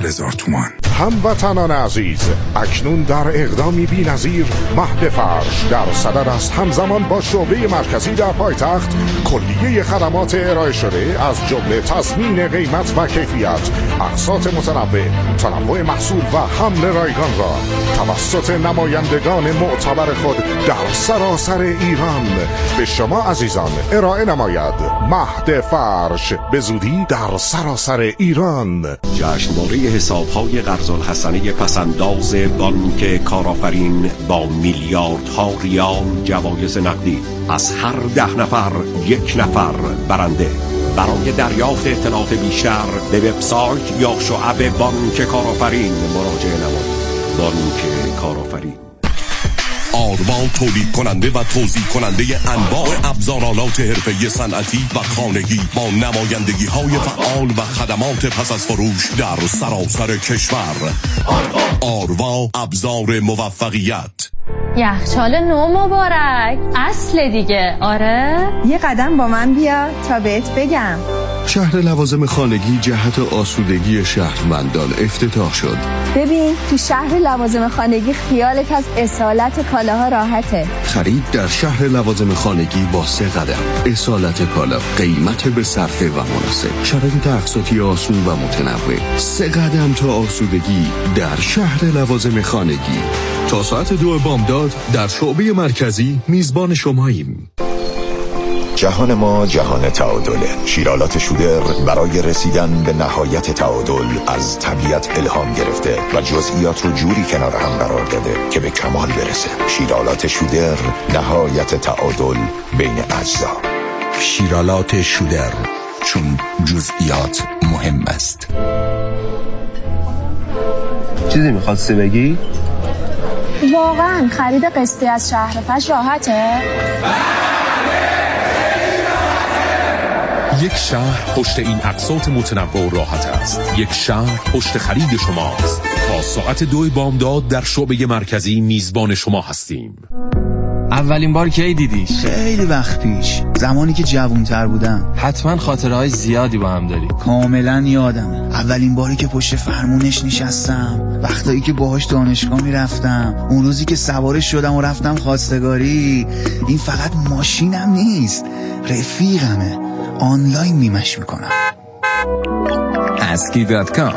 100,000 تومان. هموطنان عزیز، اکنون در اقدامی بی‌نظیر مهد فرش در صدد است همزمان با شعبه مرکزی در پایتخت کلیه خدمات ارائه شده از جمله تضمین قیمت و کیفیت، اقساط متنوع، تنوع محصول و حمل رایگان را توسط نمایندگان معتبر خود در سراسر ایران به شما عزیزان ارائه نماید. مهد فرش به زودی در سراسر ایران. جشنواره حساب‌های قرض الحسنه پسنداز بانک کارآفرین با میلیاردها ریال جوایز نقدی، از هر 10 نفر 1 نفر برنده. برای دریافت اطلاعات بیشتر به وبسایت یا شعب بانک کارآفرین مراجعه نمایید. بانک کارآفرین. آروا تولید کننده و توزیع کننده انواع ابزارالات حرفه‌ای صنعتی و خانگی با نمایندگی های فعال و خدمات پس از فروش در سراسر کشور. آروا ابزار موفقیت. یخچال نو مبارک، اصل دیگه. آره یه قدم با من بیا تا بهت بگم. شهر لوازم خانگی جهت آسودگی شهروندان افتتاح شد. ببین تو شهر لوازم خانگی خیالت از اصالت کالاها راحته. خرید در شهر لوازم خانگی با 3 قدم. اصالت کالا، قیمت به صرفه و مناسب، شرایط اقساطی آسون و متنوع. 3 قدم تا آسودگی در شهر لوازم خانگی. تا ساعت 2 بامداد در شعبه مرکزی میزبان شماییم. جهان ما جهان تعادله. شیرالات شودر برای رسیدن به نهایت تعادل از طبیعت الهام گرفته و جزئیات رو جوری کنار هم قرار داده که به کمال برسه. شیرالات شودر، نهایت تعادل بین اجزا. شیرالات شودر، چون جزئیات مهم است. چیزی میخواستی بگی؟ واقعا خرید قسطی از شهرفش راحته؟ یک شهر پشت این اقساط متنوع و راحت است. یک شهر پشت خرید شماست. تا ساعت 2 بامداد در شعبه مرکزی میزبان شما هستیم. اولین بار کی دیدیش؟ خیلی وقت پیش، زمانی که جوان‌تر بودم. حتما خاطرهای زیادی با هم داری. کاملا یادمه. اولین باری که پشت فرمونش نشستم، وقتایی که باهاش دانشگاه میرفتم، اون روزی که سوارش شدم و رفتم خواستگاری. این فقط ماشینم نیست، رفیقمه. آنلاین میمش میکنم. aski.com.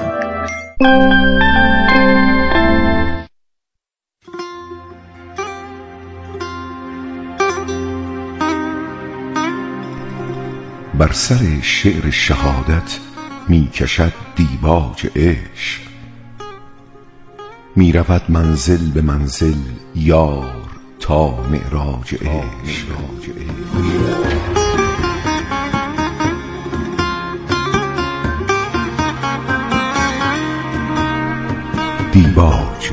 بر سر شعر شهادت می کشد دیباج عشق، می رود منزل به منزل یار تا معراج عشق. دیباج.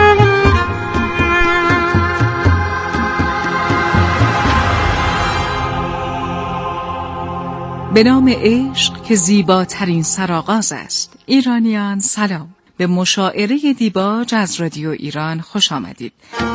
به نام عشق که زیباترین سرآغاز است. ایرانیان سلام. به مشاعره دیباج از رادیو ایران خوش آمدید.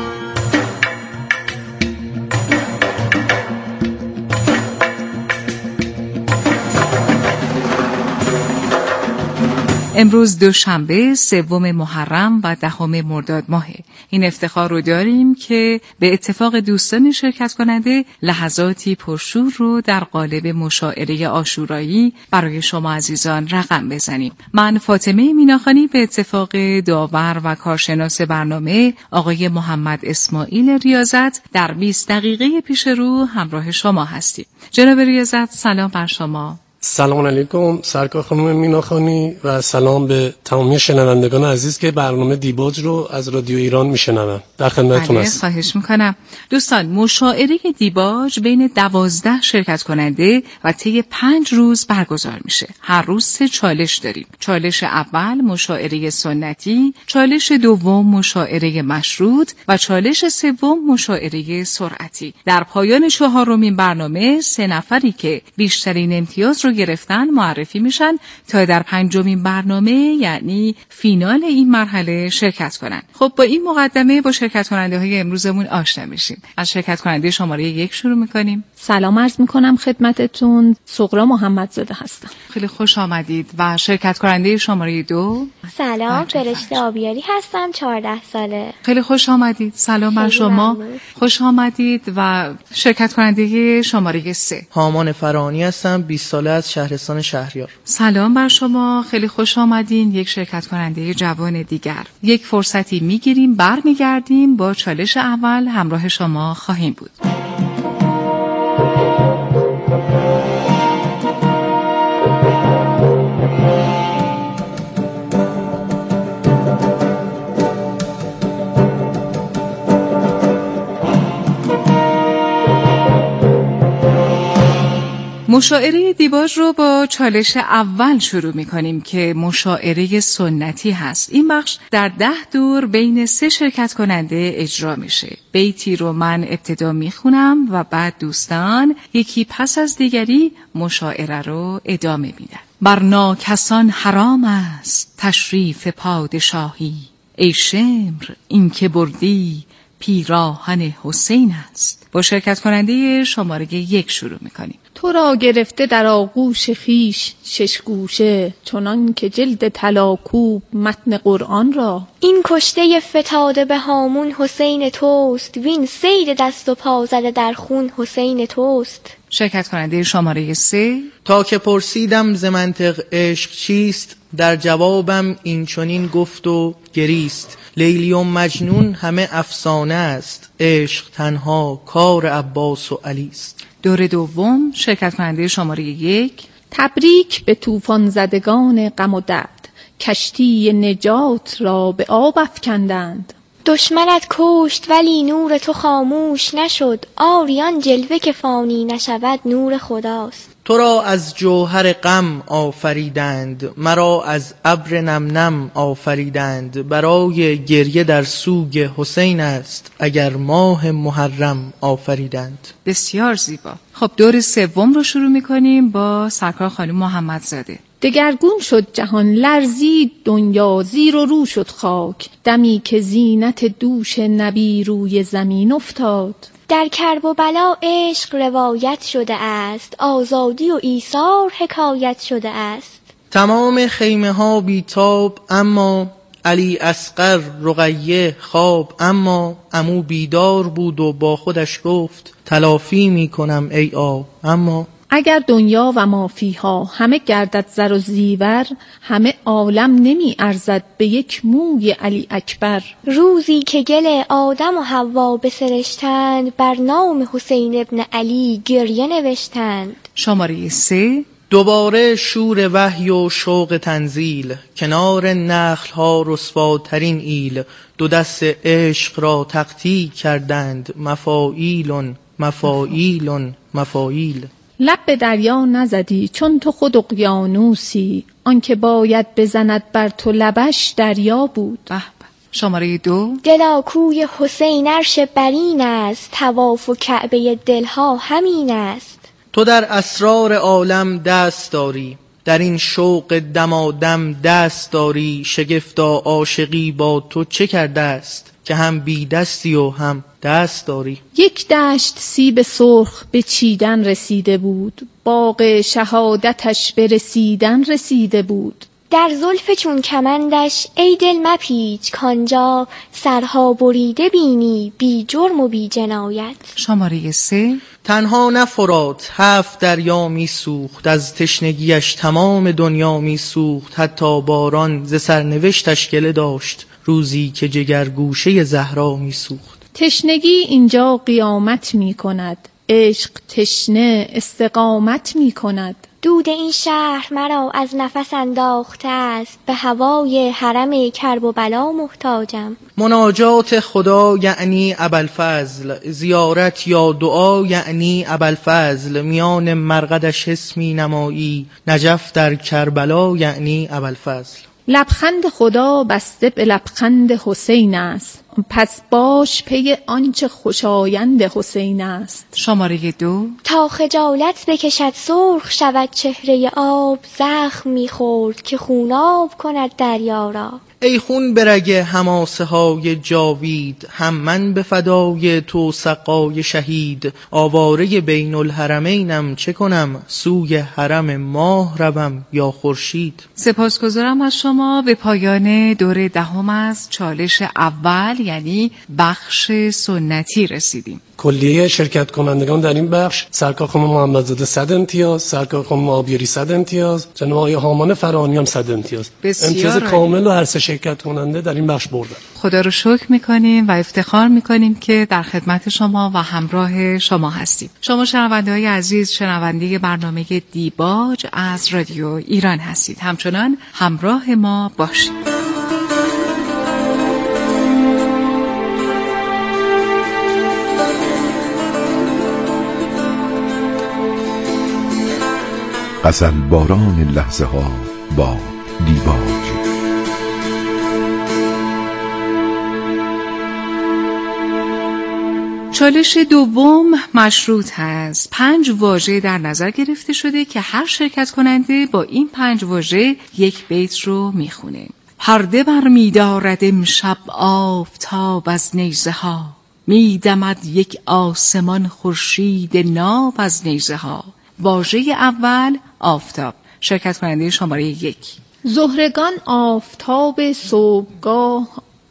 امروز دوشنبه 3 محرم و 10 مرداد ماهه. این افتخار رو داریم که به اتفاق دوستان شرکت کننده لحظاتی پرشور رو در قالب مشاعره عاشورایی برای شما عزیزان رقم بزنیم. من فاطمه میناخانی به اتفاق داور و کارشناس برنامه آقای محمد اسماعیل ریاضت در 20 دقیقه پیش رو همراه شما هستیم. جناب ریاضت سلام بر شما. سلام علیکم سرکار خانم میناخانی و سلام به تمامی شنوندگان عزیز که برنامه دیباج رو از رادیو ایران میشنون. در خدمتتون هستم. خواهش میکنم. دوستان مشاعره دیباج بین 12 شرکت کننده و طی 5 روز برگزار میشه. هر روز 3 چالش داریم. چالش اول مشاعره سنتی، چالش دوم مشاعره مشروط و چالش سوم مشاعره سرعتی. در پایان 4مین برنامه 3 نفری که بیشترین امتیاز رو رو گرفتن معرفی میشن تا در 5مین برنامه یعنی فینال این مرحله شرکت کنن. خب با این مقدمه با شرکت کننده های امروزمون آشنا میشیم. از شرکت کننده شماره 1 شروع میکنیم. سلام عرض میکنم خدمتتون، سغرا محمدزاده هستم. خیلی خوش آمدید. و شرکت کننده شماره 2. سلام، فرشته آبیاری هستم، 14 ساله. خیلی خوش آمدید. سلام بر شما. خوش آمدید. و شرکت کننده شماره 3. هامان فرانی هستم، 20 ساله، از شهرستان شهریار. سلام بر شما. خیلی خوش آمدین. یک شرکت کننده جوان دیگر. یک فرصتی میگیریم، برمیگردیم، با چالش اول همراه شما خواهیم بود. مشاعره دیباج رو با چالش اول شروع می‌کنیم که مشاعره سنتی هست. این بخش در 10 دور بین 3 شرکت کننده اجرا میشه. بیتی رو من ابتدا میخونم و بعد دوستان یکی پس از دیگری مشاعره رو ادامه میدن. بر ناکسان حرام است تشریف پادشاهی، ای شمر این که بردی پیراهن حسین است. با شرکت کننده شماره 1 شروع می‌کنیم. تو را گرفته در آغوش خیش 6 گوشه، چنان که جلد طلاکوب متن قرآن را. این کشته فتاده به هامون حسین توست، وین سید دست و پا زده در خون حسین توست. شرکت کننده شماره 3. تا که پرسیدم ز منطق عشق چیست، در جوابم این چنین گفت و گریست. لیلی و مجنون همه افسانه است، عشق تنها کار عباس و علی است. دور دوم، شرکت کننده شماره 1. تبریک به طوفان زدگان غم و درد، کشتی نجات را به آب افکندند. دشمنت کشت ولی نور تو خاموش نشد، آریان جلوه که فانی نشود نور خداست. تو را از جوهر غم آفریدند، مرا از ابر نم نم آفریدند. برای گریه در سوگ حسین است، اگر ماه محرم آفریدند. بسیار زیبا. خب دور سوم رو شروع می‌کنیم با سرکار خانم محمدزاده. دگرگون شد جهان، لرزید دنیا، زیر و رو شد خاک، دمی که زینت دوش نبی روی زمین افتاد. در کرب و بلا عشق روایت شده است، آزادی و ایثار حکایت شده است. تمام خیمه ها بیتاب، اما علی اصغر رقیه خواب. اما عمو بیدار بود و با خودش گفت، تلافی می کنم ای آب. اما اگر دنیا و ما فیها همه گردد زر و زیور، همه عالم نمی ارزد به یک موی علی اکبر. روزی که گل آدم و حوا بسرشتند، بر نام حسین ابن علی گریه نوشتند. شماره 3. دوباره شور وحی و شوق تنزیل، کنار نخل ها رسواترین ایل. دو دست عشق را تقطیع کردند، مفاعیل مفاعیل مفاعیل. لب به دریا نزدی چون تو خود اقیانوسی، آنکه باید بزند بر تو لبش دریا بود. شماره 2. دلاکوی حسین عرش برین است، طواف و کعبه دلها همین است. تو در اسرار عالم دست داری، در این شوق دمادم دست داری. شگفتا عاشقی با تو چه کرده است، که هم بی دستی و هم دست داری. یک دشت سیب سرخ به چیدن رسیده بود، باغ شهادتش به رسیدن رسیده بود. در زلف چون کمندش ای دل مپیچ، کانجا سرها بریده بینی بی جرم و بی جنایت. شماره 3. تنها نه فرات 7 دریا می سوخت، از تشنگیش تمام دنیا می سوخت. حتی باران ز سرنوشتش گله داشت، روزی که جگر گوشه زهرا می سوخت. تشنگی اینجا قیامت می کند، عشق تشنه استقامت می کند. دود این شهر مرا از نفس انداخته است، به هوای حرم کرب و بلا محتاجم. مناجات خدا یعنی ابوالفضل، زیارت یا دعا یعنی ابوالفضل. میان مرقدش اسمی نمایی، نجف در کربلا یعنی ابوالفضل. لبخند خدا بسته به لبخند حسین است، پس باش پی آنچه خوشایند حسین است. شماره 2. تا خجالت بکشد سرخ شود چهره آب، زخم می‌خورد که خوناب کند دریا را. ای خون برگ حماسه های جاوید، هم من به فدای تو سقای شهید. آواره بین الحرمینم چه کنم، سوی حرم ماه روم یا خورشید. سپاسگزارم از شما. به پایان دور 10 از چالش اول یعنی بخش سنتی رسیدیم. کلیه شرکت کنندگان در این بخش: سرکار خانم محمدزاده 100 امتیاز، سرکار خانم آبیاری 100 امتیاز، جناب آقای هامان فرانی هم 100 امتیاز. امتیاز کامل و هر سه شرکت کننده در این بخش بردن. خدا رو شکر میکنیم و افتخار میکنیم که در خدمت شما و همراه شما هستیم. شما شنونده‌های عزیز، شنونده برنامه دیباج از رادیو ایران هستید. همچنان همراه ما باشید. غزل باران لحظه ها با دیباج. چالش دوم مشروط هست. 5 واژه در نظر گرفته شده که هر شرکت کننده با این 5 واژه یک بیت رو میخونه. پرده بر می‌دارد امشب آفتاب از نیزه ها، میدمد یک آسمان خورشید ناب از نیزه ها. واژه اول آفتاب. شرکت کننده شماره 1. زهرگان آفتاب صبحگاه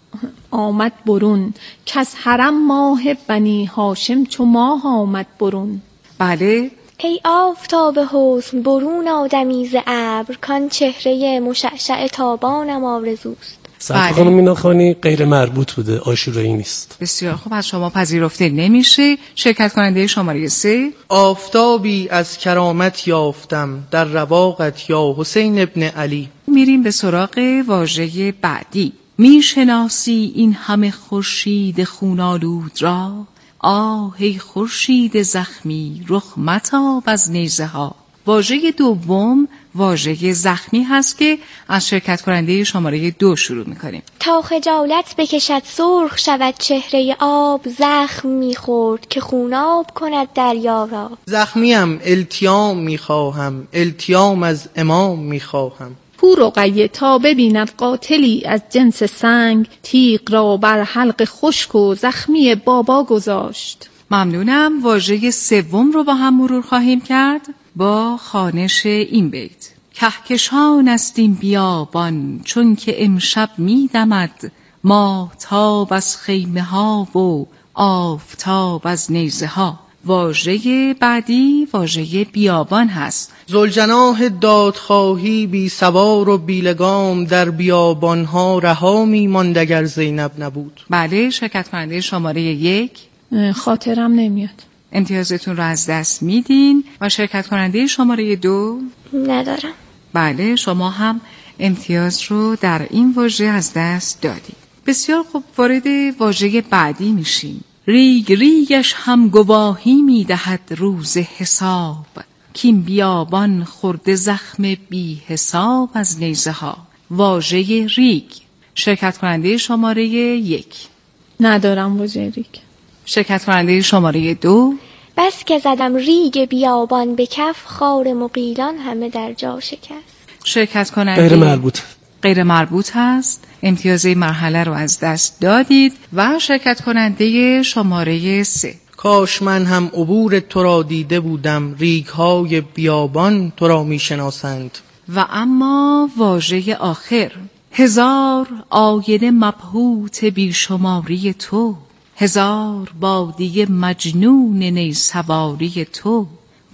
آمد برون، کس حرم ماه بنی هاشم چو ماه آمد برون. بله. ای آفتاب حسن برون آدمی ز ابر، کان چهره مشعشع تابانم آرزوست. سرکار خانم میناخانی غیر مربوط بوده، آشورایی نیست. بسیار خوب، از شما پذیرفته نمیشه. شرکت کننده شماره 3. آفتابی از کرامت یافتم، در رواقت یا حسین ابن علی. میریم به سراغ واژه بعدی. میشناسی این همه خورشید خونالود را، آه ای خورشید زخمی رخ متاب از نیزه ها. واژه دوم واژه زخمی هست که از شرکت کننده شماره 2 شروع میکنیم. تا خجالت بکشد سرخ شود چهره آب، زخم میخورد که خوناب کند دریا را. زخمیم التیام میخواهم، التیام از امام میخواهم. پورقیه تا ببیند قاتلی از جنس سنگ، تیغ را بر حلق خشک و زخمی بابا گذاشت. ممنونم. واژه سوم رو با هم مرور خواهیم کرد با خوانش این بیت. کهکشان است این بیابان چون که امشب میدمد، ماهتاب از خیمه ها و آفتاب از نیزه ها. واژه بعدی واژه بیابان هست. ذوالجناح دادخواهی بی سوار و بی لگام، در بیابانها رها می‌ماند اگر زینب نبود. بله. شرکت کننده شماره 1. خاطرم نمیاد. امتیازتون رو از دست میدین. و شرکت کننده شماره 2. ندارم. بله، شما هم امتیاز رو در این واژه از دست دادید. بسیار خوب، وارد واژه بعدی میشیم. ریگ ریگش هم گواهی میدهد روز حساب، کیم بیابان خورده زخم بی حساب از نیزه ها. واژه ریگ. شرکت کننده شماره 1. ندارم واژه ریگ. شرکت کننده شماره 2. بس که زدم ریگ بیابان به کف، خار مغیلان همه در جا شکست. شرکت کننده غیر مربوط. غیر مربوط هست. امتیاز مرحله رو از دست دادید. و شرکت کننده شماره 3. کاش من هم عبور تو را دیده بودم، ریگ‌های بیابان تو را میشناسند. و اما واژه آخر. هزار آینه مبهوت بیشماری تو، هزار بادیه مجنون نیسواری تو.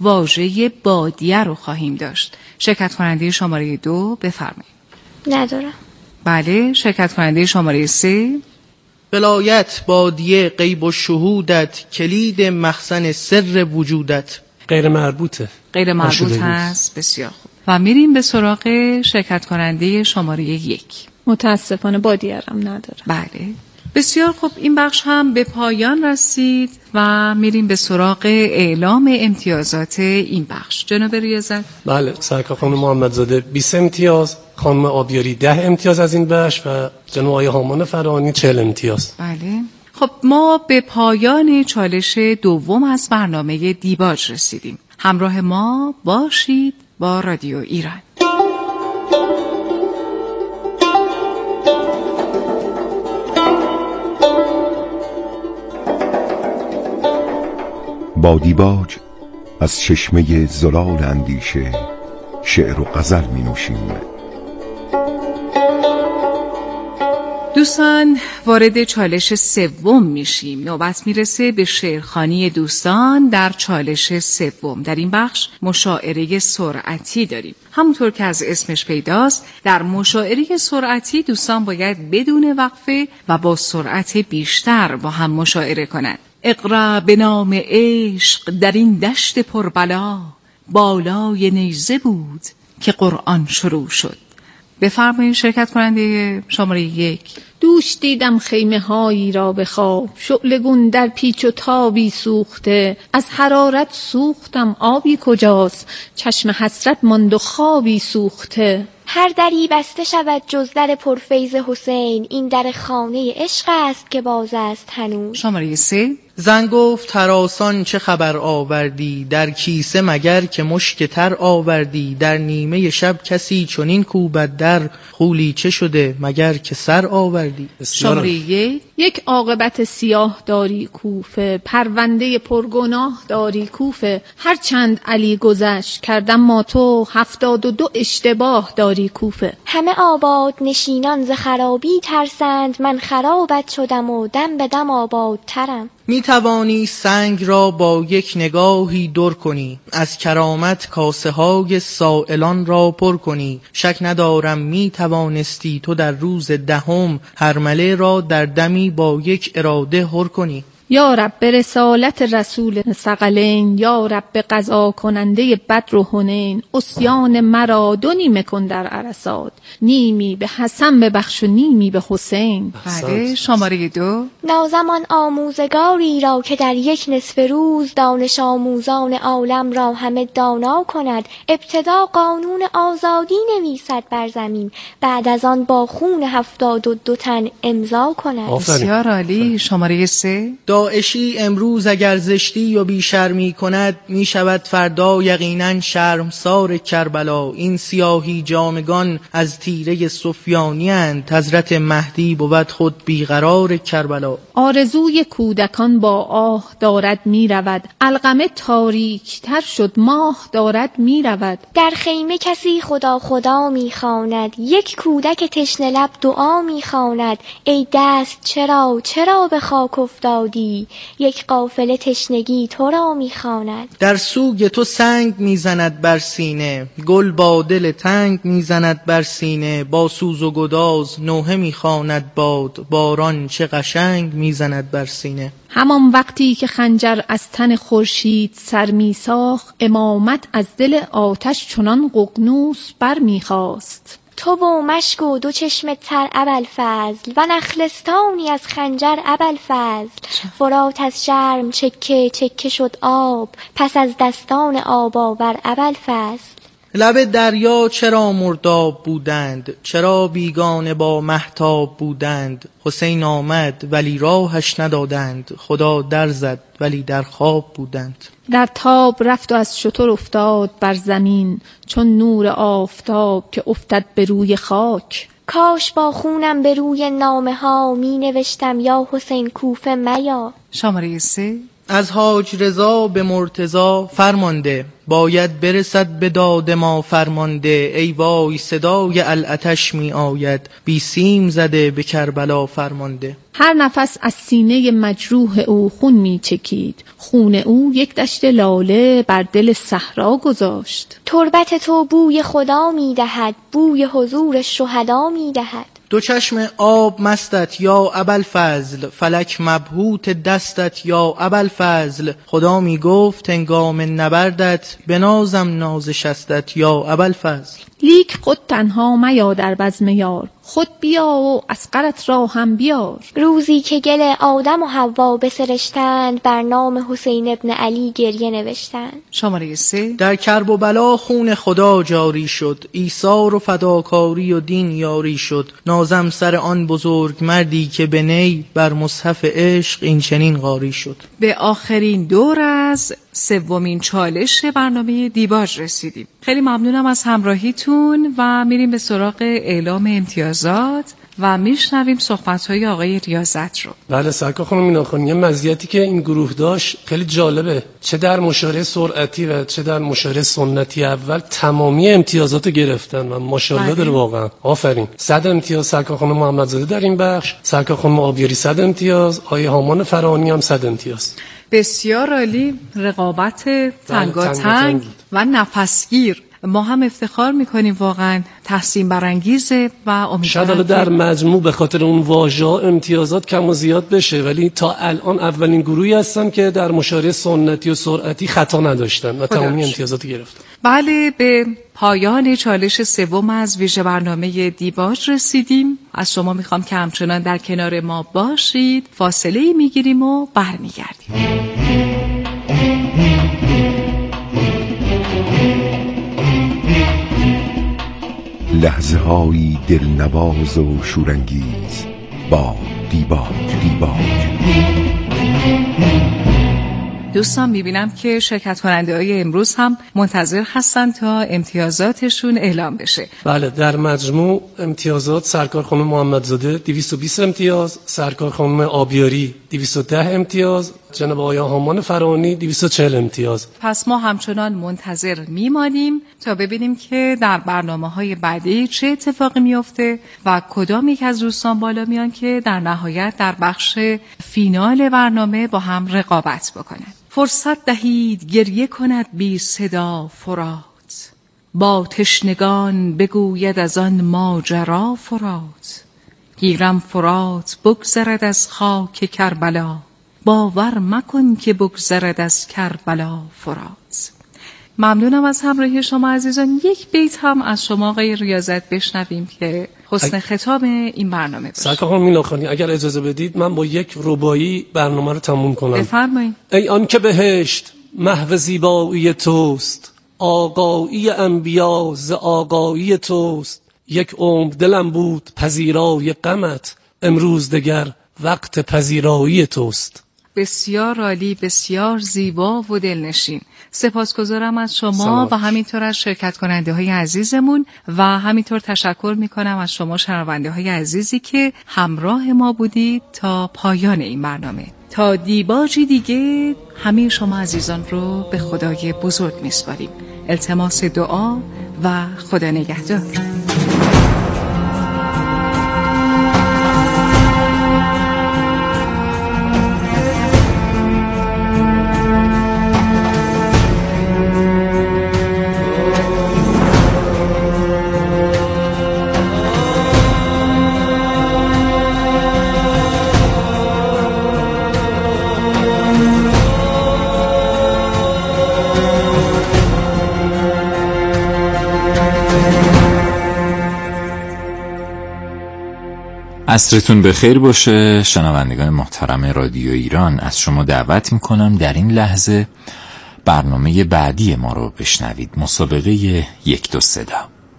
واژه بادیه رو خواهیم داشت. شرکت کننده شماره 2 بفرمایید. ندارم. بله. شرکت کننده شماره 3. ولایت بادیه غیب و شهودت، کلید مخزن سر وجودت. غیر مربوطه. غیر مربوط هست. بسیار خوب. و میریم به سراغ شرکت کننده شماره 1. متاسفانه بادیه رم ندارم. بله. بسیار خوب، این بخش هم به پایان رسید و میریم به سراغ اعلام امتیازات این بخش. جناب ریاضت. بله، سرکار خانم محمدزاده 20 امتیاز، خانم آبیاری 10 امتیاز از این بخش و جناب آقای هامان فرانی 40 امتیاز. بله. خب ما به پایان چالش دوم از برنامه دیباج رسیدیم. همراه ما باشید با رادیو ایران. با دیباج از چشمه زلال اندیشه شعر و غزل می نوشیم. دوستان وارد چالش سوم میشیم. نوبت میرسه به شعرخوانی دوستان در چالش سوم. در این بخش مشاعره سرعتی داریم. همونطور که از اسمش پیداست، در مشاعره سرعتی دوستان باید بدون وقفه و با سرعت بیشتر با هم مشاعره کنند. اقرا به نام عشق در این دشت پربلا، بالای نیزه بود که قرآن شروع شد. بفرمایید شرکت کننده شماره 1. دوش دیدم خیمه هایی را به خواب، شعلگون در پیچ و تابی سوخته. از حرارت سوختم آبی کجاست، چشم حسرت ماند و خوابی سوخته. هر دری بسته شود جز در پرفیض حسین، این در خانه عشق است که باز است هنوز. شماره 3. زن گفت هراسان چه خبر آوردی، در کیسه مگر که مشک تر آوردی. در نیمه شب کسی چنین کوبد در، خولی چه شده مگر که سر آوردی. شماره 1. یک عاقبت سیاه داری کوفه، پرونده پرگناه داری کوفه. هر چند علی گذشت کردم ما تو، 72 اشتباه داری کوفه. همه آباد نشینان ز خرابی ترسند، من خرابت شدم و دم به دم آباد ترم. می توانی سنگ را با یک نگاهی در کنی، از کرامت کاسه های سائلان را پر کنی. شک ندارم می توانستی تو در روز دهم، هرمله را در دمی با یک اراده هر کنی. یا رب به رسالت رسول ثقلین، یا رب به قضا کننده بدر و حنین. عصیان مرا 2 نیمه کن در عرصات، نیمی به حسن ببخش و نیمی به حسین. بله. شماره 2. نازمان آموزگاری را که در یک نصف روز، دانش آموزان عالم را همه دانا کند. ابتدا قانون آزادی نویسد بر زمین، بعد از آن با خون 72 تن امضا کند. بسیار عالی. شماره 3. داعشی امروز اگر زشتی و بیشرمی کند، می شود فردا یقینا شرمسار کربلا. این سیاهی جامگان از تیره سفیانی اند، حضرت مهدی بود خود بیقرار کربلا. آرزوی کودکان با آه دارد می رود، علقمه تاریک تر شد ماه دارد می رود. در خیمه کسی خدا خدا می خواند، یک کودک تشنه لب دعا می خواند. ای دست چرا به خاک افتادی، یک قافله تشنگی تو را میخواند. در سوگ تو سنگ میزند بر سینه، گل با دل تنگ میزند بر سینه. با سوز و گداز نوحه میخواند باد، باران چه قشنگ میزند بر سینه. همان وقتی که خنجر از تن خورشید سر میساخت، امامت از دل آتش چنان ققنوس بر میخواست. تو و مشک و 2 چشم تر ابوالفضل، و نخلستانی از خنجر ابوالفضل. فرات از شرم چکه چکه شد آب، پس از دستان آب آور ابوالفضل. لب دریا چرا مرداب بودند، چرا بیگانه با مهتاب بودند. حسین آمد ولی راهش ندادند، خدا در زد ولی در خواب بودند. در تاب رفت و از شتر افتاد بر زمین، چون نور آفتاب که افتد به روی خاک. کاش با خونم به روی نامه ها می نوشتم یا حسین کوفه میا. شماره 3. از حاج رضا به مرتضی فرمانده، باید برسد به داد ما فرمانده. ای وای صدای العتش می آید، بی سیم زده به کربلا فرمانده. هر نفس از سینه مجروح او خون می چکید، خون او یک دشت لاله بر دل صحرا گذاشت. تربت تو بوی خدا می دهد، بوی حضور شهدا می دهد. 2 چشم آب مستت یا ابوالفضل، فلک مبهوت دستت یا ابوالفضل. خدا می گفت هنگام نبردت، بنازم نازشستت یا ابوالفضل. لیک خود تنها میا در بزم یار، خود بیا و اسقرت را هم بیار. روزی که گل آدم و حوا بسرشتند، بر نام حسین ابن علی گریه نوشتند. شماره 3. در کرب و بلا خون خدا جاری شد، ایثار و فداکاری و دین یاری شد. نازم سر آن بزرگ مردی که به نی، بر مصحف عشق این چنین قاری شد. به آخرین دور از سومین چالش برنامه دیباج رسیدیم. خیلی ممنونم از همراهیتون و میریم به سراغ اعلام امتیازات و میشنویم صحبت‌های آقای ریاضت رو. بله سرکار خانم مینا خانم، یه مزیتی که این گروه داشت خیلی جالبه، چه در مشاره سرعتی و چه در مشاره سنتی اول تمامی امتیازات گرفتن و ماشاءالله داره واقعا. آفرین. 100 امتیاز سرکار خانم محمدزاده در این بخش، سرکار خانم آبیاری 100 امتیاز، آیه هامان فرانی هم 100 امتیاز. بسیار عالی. رقابت تنگاتنگ و نفسگیر. ما هم افتخار میکنیم، واقعا تحسین برانگیزه و شاید امیدوارم در مجموع به خاطر اون واژه‌ها امتیازات کم و زیاد بشه، ولی تا الان اولین گروهی هستن که در مشاره سنتی و سرعتی خطا نداشتن و تمامی امتیازات گرفتن. بله، به پایان چالش سوم از ویژه برنامه دیباج رسیدیم. از شما میخوام که همچنان در کنار ما باشید. فاصله میگیریم و برمیگردیم. لحظه هایی دلنواز و شورانگیز با دیباج. دوستان میبینم که شرکت کننده های امروز هم منتظر هستن تا امتیازاتشون اعلام بشه. بله، در مجموع امتیازات سرکار خانم محمدزاده 220 امتیاز، سرکار خانم آبیاری 210 امتیاز، جناب آقای هامان فرانی 240 امتیاز. پس ما همچنان منتظر میمانیم تا ببینیم که در برنامه‌های بعدی چه اتفاقی میفته و کدام یک از دوستان بالا میان که در نهایت در بخش فینال برنامه با هم رقابت بکنن. فرصت دهید گریه کند بی صدا فرات، با تشنگان بگوید از آن ماجرا فرات. گیرم فرات بگذرد از خاک کربلا، باور مکن که بگذرد از کربلا فرات. ممنونم از همراهی شما عزیزان. یک بیت هم از شما آقای ریاضت بشنویم که حسن ختام این برنامه باشه. سرکار خانم مینا خانی، اگر اجازه بدید من با یک ربایی برنامه رو تموم کنم. بفرمایید. ای آن که بهشت محو زیبایی توست، آقایی انبیا ز آقایی توست. یک عمر دلم بود پذیرای غمت، امروز دگر وقت پذیرایی توست. بسیار عالی، بسیار زیبا و دلنشین. سپاسگزارم از شما و همینطور از شرکت کننده های عزیزمون و همینطور تشکر میکنم از شما شنونده های عزیزی که همراه ما بودید تا پایان این برنامه. تا دیباجی دیگه همه شما عزیزان رو به خدای بزرگ میسپاریم. التماس دعا و خدا نگهدار. عصرتون بخیر باشه شنوندگان محترم رادیو ایران. از شما دعوت میکنم در این لحظه برنامه بعدی ما رو بشنوید. مسابقه 1 2 3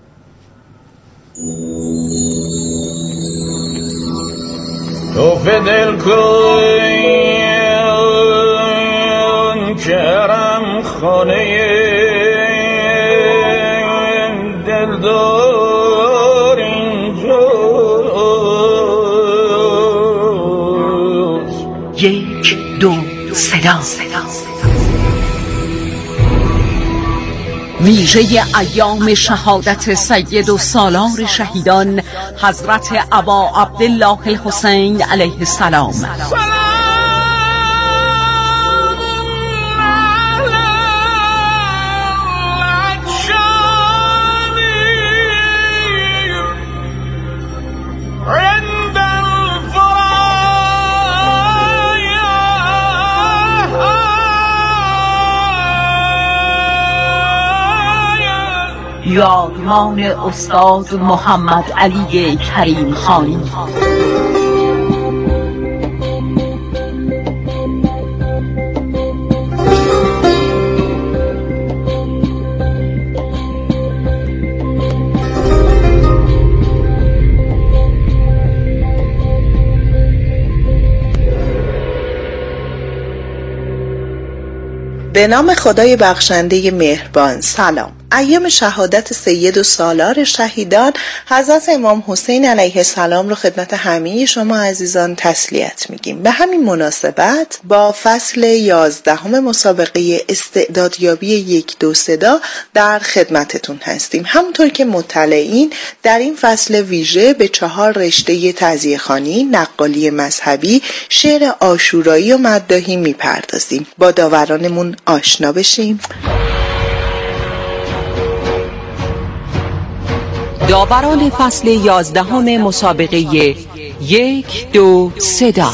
تو فدل کن کرم خانه دلدار اینجاست. 1 2 صدا. ویژه ایام شهادت سید و سالار شهیدان حضرت ابا عبدالله الحسین علیه السلام. یاد فرمان استاد محمد علی کریم خانی. به نام خدای بخشنده مهربان. سلام. ایام شهادت سید و سالار شهیدان حضرت امام حسین علیه السلام رو خدمت همه شما عزیزان تسلیت میگیم. به همین مناسبت با فصل 11 مسابقه استعدادیابی 1 2 صدا در خدمتتون هستیم. همونطور که مطلعین در این فصل ویژه به 4 رشته تعزیه‌خوانی، نقالی مذهبی، شعر عاشورایی و مداحی میپردازیم. با داورانمون آشنا بشیم. داوران فصل 11 مسابقه 1 2 صدا.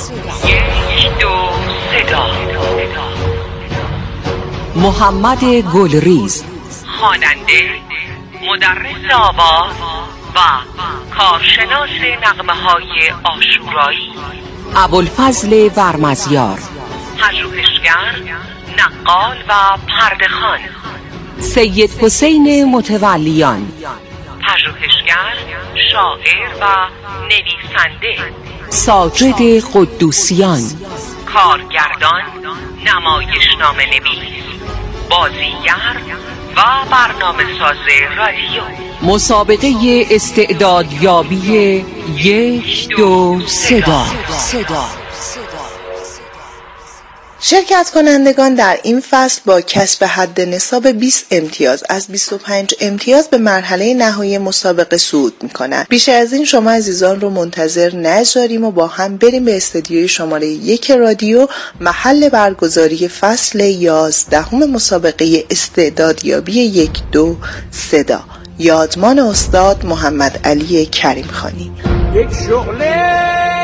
محمد گلریز، خواننده، مدرس آواز و کارشناس نغمه‌های عاشورایی. ابوالفضل ورمزیار، پژوهشگر، نقال و پرده‌خوان. سید حسین متولیان، پژوهشگر، شاعر و نویسنده. ساجد قدوسیان، کارگردان، نمایشنامه نویس، بازیگر و برنامه‌ساز رادیو. مسابقه استعدادیابی 1 2 صدا. شرکت کنندگان در این فصل با کسب حد نصاب 20 امتیاز از 25 امتیاز به مرحله نهایی مسابقه صعود می‌کنند. بیش از این شما عزیزان رو منتظر نذاریم و با هم بریم به استودیوی شماره 1 رادیو، محل برگزاری فصل 11 مسابقه استعدادیابی 1 2 صدا. یادمان استاد محمد علی کریم خانی. یک شغله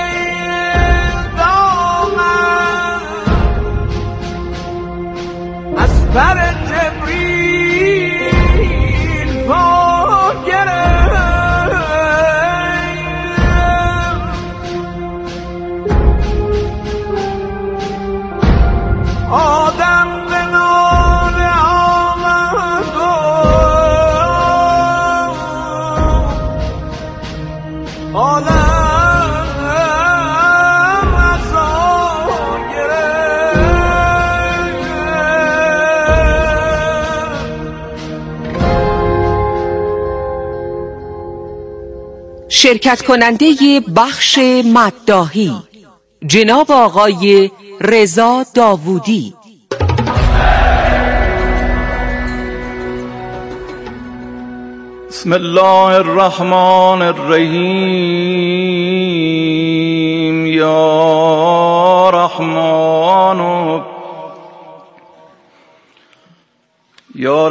از بر جبریل پا گرفت، آدم به ناله آمد و آدم شرکت کننده بخش مداحی جناب آقای رضا داوودی. بسم الله الرحمن الرحیم. یا رحمان یا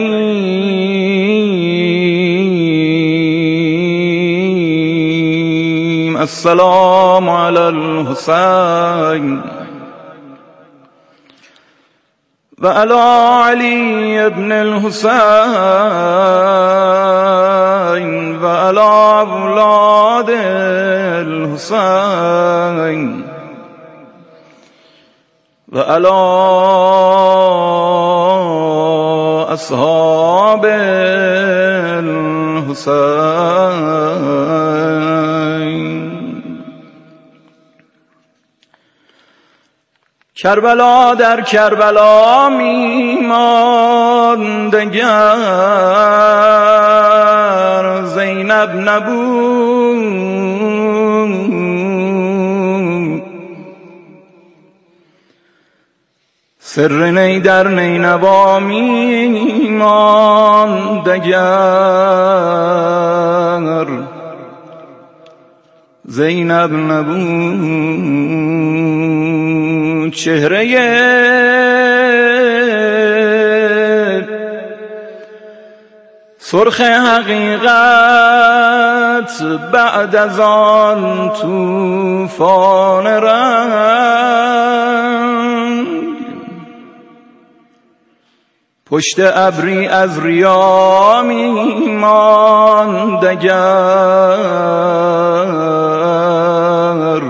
رحیم. السلام علی الحسین و علی علی ابن الحسین و علی اولاد الحسین و علی اصحاب الحسین. کربلا در کربلا میماند اگر زینب نبود، سر نی در نینوا میماند اگر زینب نبود. چهره سرخ حقیقت بعد از آن طوفان رنگ، پشت ابری از ریا میماند اگر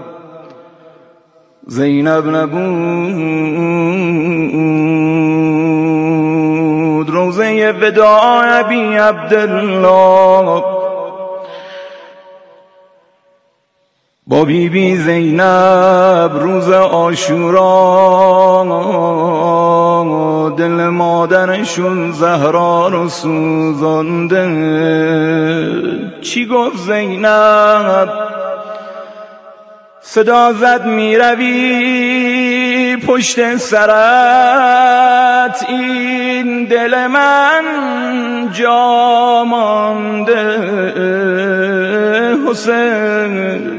زینب نبود روزه وداع ابی عبدالله با بی بی زینب روز عاشورا دل مادرشون زهرا رو سوزانده. چی گفت زینب؟ صدا زد میروی پشت سرت، این دل من جا مانده حسین.